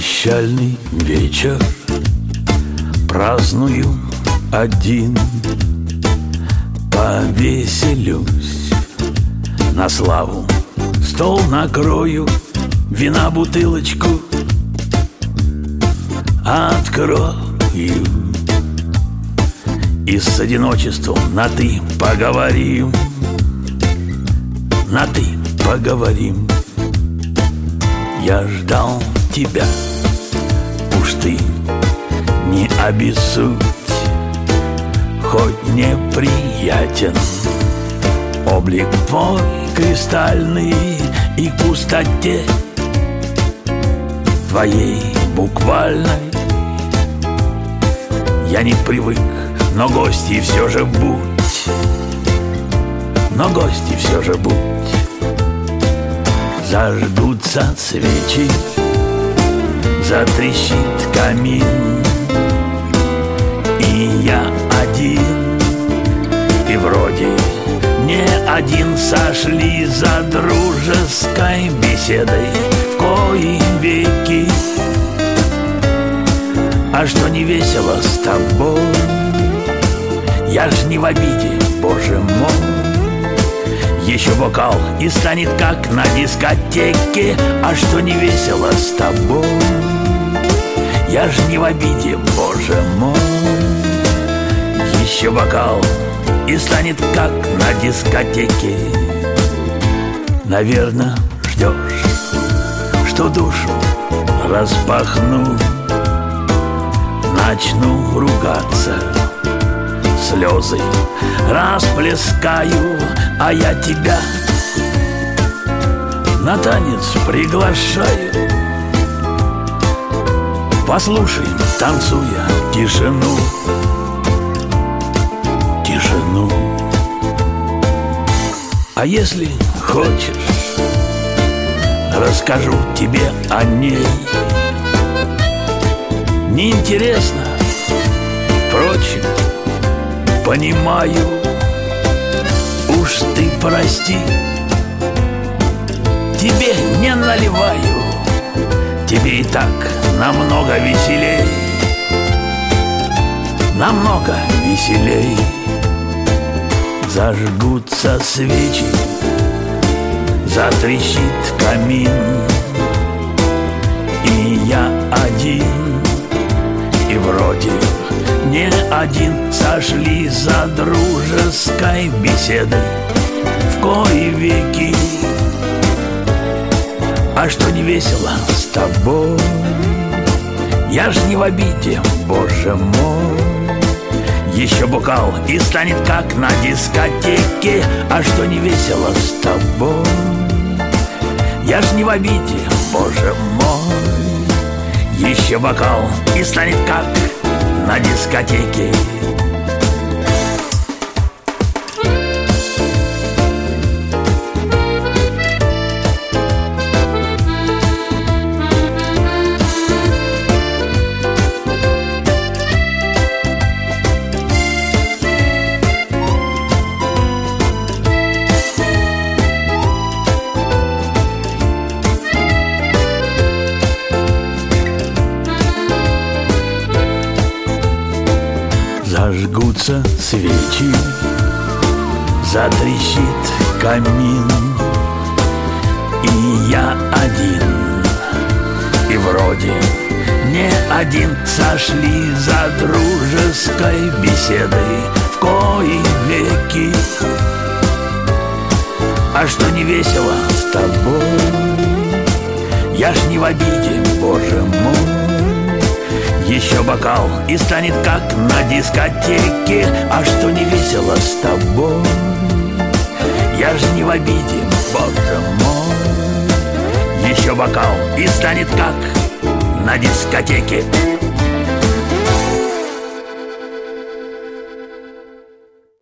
Прощальный вечер, праздную один, повеселюсь на славу, стол накрою, вина бутылочку открою и с одиночеством на «ты» поговорим. На «ты» поговорим. Я ждал тебя, уж ты не обессудь, хоть неприятен облик твой кристальный, и к пустоте твоей буквальной я не привык, но гости все же будь, но гости все же будь. Зажгутся свечи, затрещит камин, и я один, и вроде не один. Сошли за дружеской беседой в кои веки. А что не весело с тобой, я ж не в обиде, боже мой. Еще бокал и станет как на дискотеке. А что не весело с тобой, я ж не в обиде, боже мой. Еще бокал и станет как на дискотеке. Наверно, ждешь, что душу распахну, начну ругаться, слезы расплескаю, а я тебя на танец приглашаю. Послушаем, танцуя, тишину, тишину. А если хочешь, расскажу тебе о ней. Неинтересно, впрочем, понимаю, уж ты прости, тебе не наливаю, тебе и так намного веселей, намного веселей. Зажгутся свечи, затрещит камин, и я один, и вроде не один. Сошли за дружеской беседой в кои веки. А что не весело с тобой, я ж не в обиде, боже мой. Еще бокал и станет как на дискотеке. А что не весело с тобой, я ж не в обиде, боже мой. Еще бокал и станет как на дискотеке. Зажгутся свечи, затрещит камин, и я один, и вроде не один. Сошли за дружеской беседой в кои веки. А что не весело с тобой, я ж не в обиде, боже мой. Еще бокал и станет как на дискотеке. А что не весело с тобой, я ж не в обиде, боже мой. Еще бокал и станет как на дискотеке.